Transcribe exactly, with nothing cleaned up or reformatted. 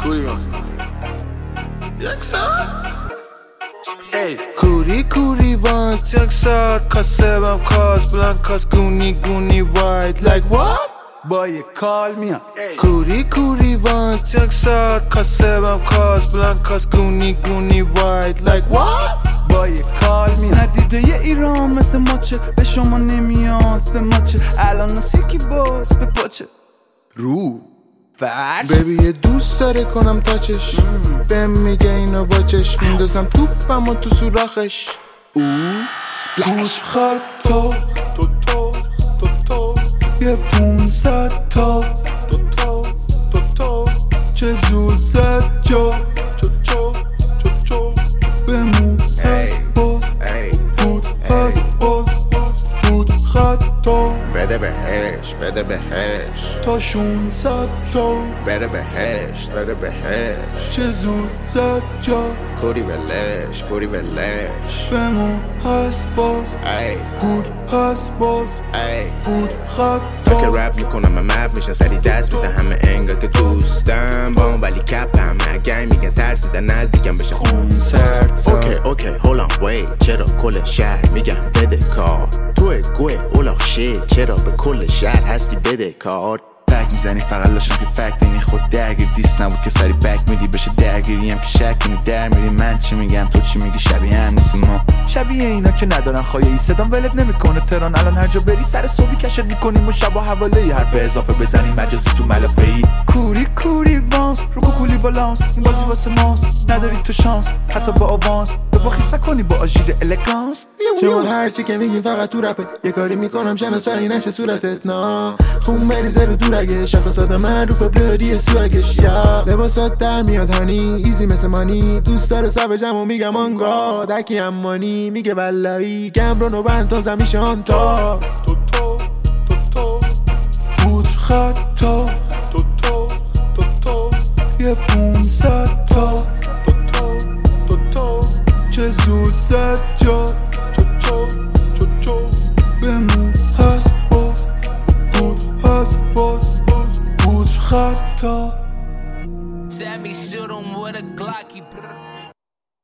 کوری من یک ساعت ey کوری کوری وانس یک ساعت کاسبم کاس بلانکاس گونی گونی واید like what با یه کال میام کوری کوری وانس یک ساعت کاسبم کاس بلانکاس گونی گونی واید like what با یه کال میام ندیده یه ایران مثل ماچه به شما نمیاد به ماچه الان ناس یکی باز به پاچه رو فرش بیبی یه دوست داره کنم تاچش بهم میگه اینو با چشم میندازم توپم و تو سوراخش او سپلش خط تو تو تو تو تو یه پونصد تا تو تو تو تو چه زود زد جا چو چو چو چو بمون هست باز بود هست باز بود خط تا بده بهش بده بهش تا شونصد تا بده بهش بده بهش چه زود زد جا کوری ولش کوری ولش بمون هست باز ای بود هست باز ای بود خط که تا رپ میکنم من مف میشن سری دست میده همه انگار که دوستم با اون ولی کپ همه اگه میگن ترسیدن نزدیکم بشه خون سرد اوکی اوکی هولان وی چرا کل شهر میگم بده کار توی گوه اولاخ شیر چرا به کل شهر هستی بده کار فک میزنی فقط لاشم که فکت اینی خود درگیر دیست نبود که سری بک میدی بشه درگیری هم که شک کنی در میری من چی میگم تو چی میگی شبیه هم نیستیم ما شبیه اینا که ندارن خواهی صدام ولت نمیکنه تران الان هر جا بری سر صبحی کشت میکنیم و شب و حواله ای حرف اضافه بزنیم مجازی تو ملافه ای کوری کوری وانس رو کولی بالانس این بازی واسه ماست نداری تو شانس حتی با آوانس تو با خیسه کنی با آژیر الگانس شما هرچی که میگین فقط تو رپه یه کاری میکنم شناسایی نشه صورتت نا خون بریزه رو دورگه شخصات من رو پبلری سوگش یا لباسات در میاد هانی ایزی مثل مانی دوست داره سب جمع و میگم آنگا دکی امانی میگه بلایی گم رو نوبند تا زمیشان تا